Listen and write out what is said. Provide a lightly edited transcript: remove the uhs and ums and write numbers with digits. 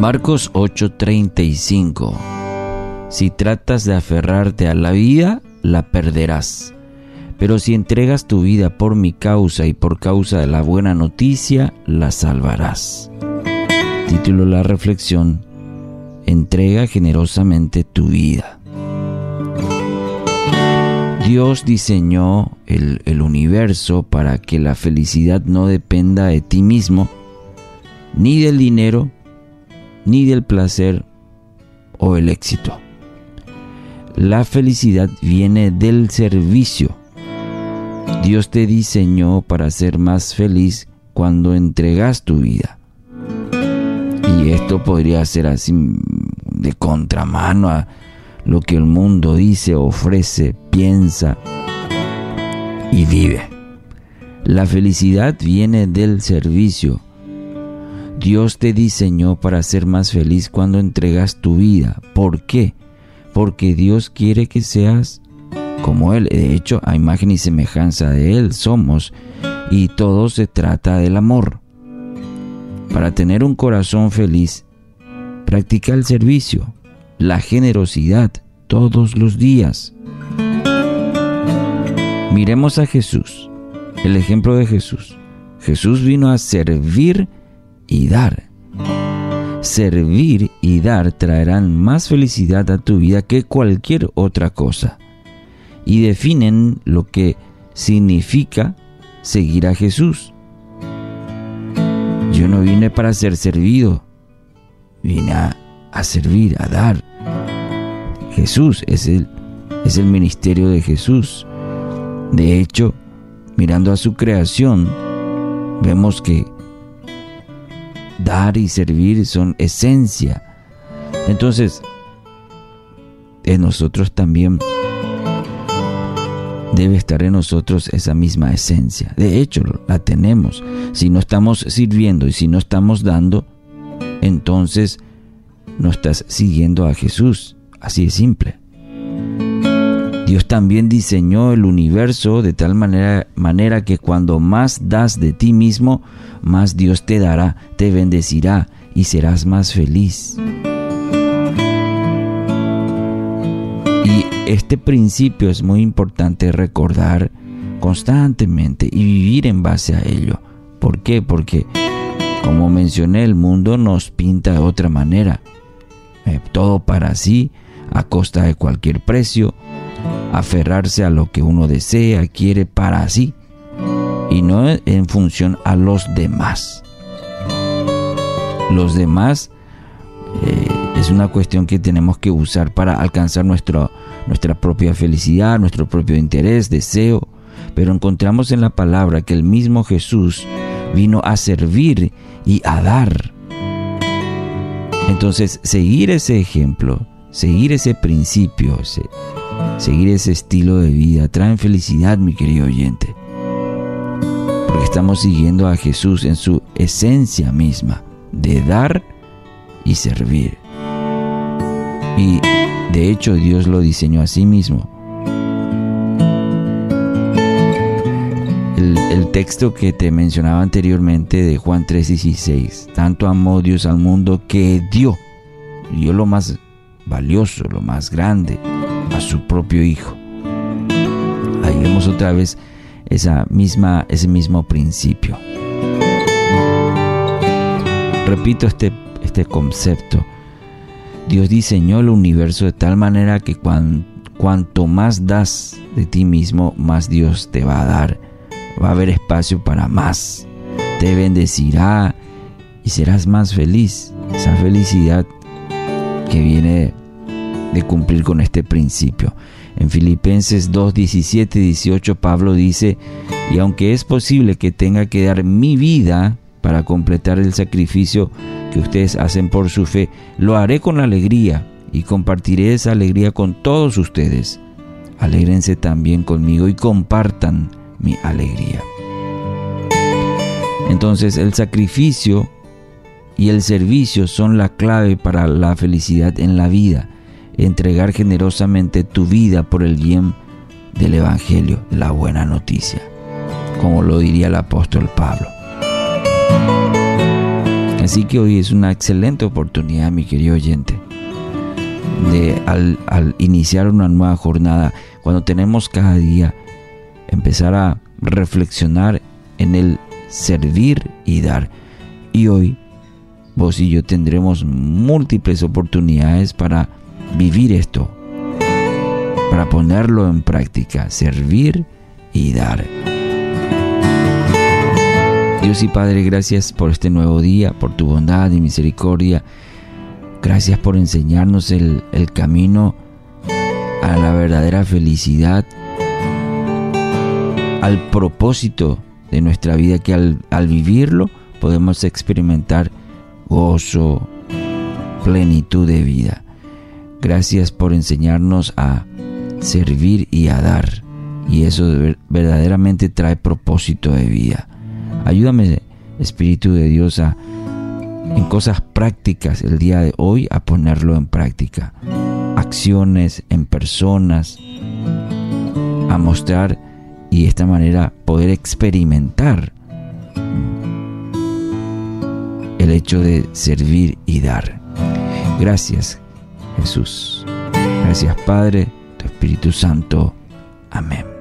Marcos 8:35. Si tratas de aferrarte a la vida, la perderás. Pero si entregas tu vida por mi causa y por causa de la buena noticia, la salvarás. Título de la reflexión: entrega generosamente tu vida. Dios diseñó el universo para que la felicidad no dependa de ti mismo, ni del dinero, ni del placer o el éxito. La felicidad viene del servicio. Dios te diseñó para ser más feliz cuando entregas tu vida. Y esto podría ser así de contramano a lo que el mundo dice, ofrece, piensa y vive. La felicidad viene del servicio. Dios te diseñó para ser más feliz cuando entregas tu vida. ¿Por qué? Porque Dios quiere que seas como Él. De hecho, a imagen y semejanza de Él somos, y todo se trata del amor. Para tener un corazón feliz, practica el servicio, la generosidad todos los días. Miremos a Jesús, el ejemplo de Jesús. Jesús vino a servir y dar. Servir y dar traerán más felicidad a tu vida que cualquier otra cosa, y definen lo que significa seguir a Jesús. Yo no vine para ser servido, vine a servir, a dar. Jesús es el ministerio de Jesús. De hecho, mirando a su creación, vemos que dar y servir son esencia. Entonces, en nosotros también debe estar en nosotros esa misma esencia. De hecho, la tenemos. Si no estamos sirviendo y si no estamos dando, entonces no estás siguiendo a Jesús. Así de simple. Dios también diseñó el universo de tal manera que cuando más das de ti mismo, más Dios te dará, te bendecirá y serás más feliz. Y este principio es muy importante recordar constantemente y vivir en base a ello. ¿Por qué? Porque, como mencioné, el mundo nos pinta de otra manera. Todo para sí, a costa de cualquier precio, aferrarse a lo que uno desea, quiere para sí, y no en función a los demás. Los demás es una cuestión que tenemos que usar para alcanzar nuestra propia felicidad, nuestro propio interés, deseo, pero encontramos en la palabra que el mismo Jesús vino a servir y a dar. Entonces, seguir ese ejemplo, seguir ese principio, seguir ese estilo de vida traen felicidad, mi querido oyente, porque estamos siguiendo a Jesús en su esencia misma de dar y servir. Y de hecho Dios lo diseñó a sí mismo. El texto que te mencionaba anteriormente de Juan 3:16, tanto amó Dios al mundo que dio lo más valioso, lo más grande, a su propio Hijo. Ahí vemos otra vez ese mismo principio. Repito este concepto. Dios diseñó el universo de tal manera que cuanto más das de ti mismo, más Dios te va a dar. Va a haber espacio para más. Te bendecirá y serás más feliz. Esa felicidad que viene de cumplir con este principio. En Filipenses 2:17-18 Pablo dice: y aunque es posible que tenga que dar mi vida para completar el sacrificio que ustedes hacen por su fe, lo haré con alegría y compartiré esa alegría con todos ustedes. Alégrense también conmigo y compartan mi alegría. Entonces, el sacrificio y el servicio son la clave para la felicidad en la vida. Entregar generosamente tu vida por el bien del Evangelio, de la buena noticia, como lo diría el apóstol Pablo. Así que hoy es una excelente oportunidad, mi querido oyente, de al iniciar una nueva jornada, cuando tenemos cada día, empezar a reflexionar en el servir y dar. Y hoy vos y yo tendremos múltiples oportunidades para vivir esto, para ponerlo en práctica, servir y dar. Dios y Padre, gracias por este nuevo día, por tu bondad y misericordia. Gracias por enseñarnos el camino a la verdadera felicidad, al propósito de nuestra vida, que al vivirlo podemos experimentar gozo, plenitud de vida. Gracias por enseñarnos a servir y a dar, y eso verdaderamente trae propósito de vida. Ayúdame, Espíritu de Dios, en cosas prácticas el día de hoy, a ponerlo en práctica. Acciones en personas, a mostrar y de esta manera poder experimentar el hecho de servir y dar. Gracias, Jesús. Gracias, Padre, tu Espíritu Santo. Amén.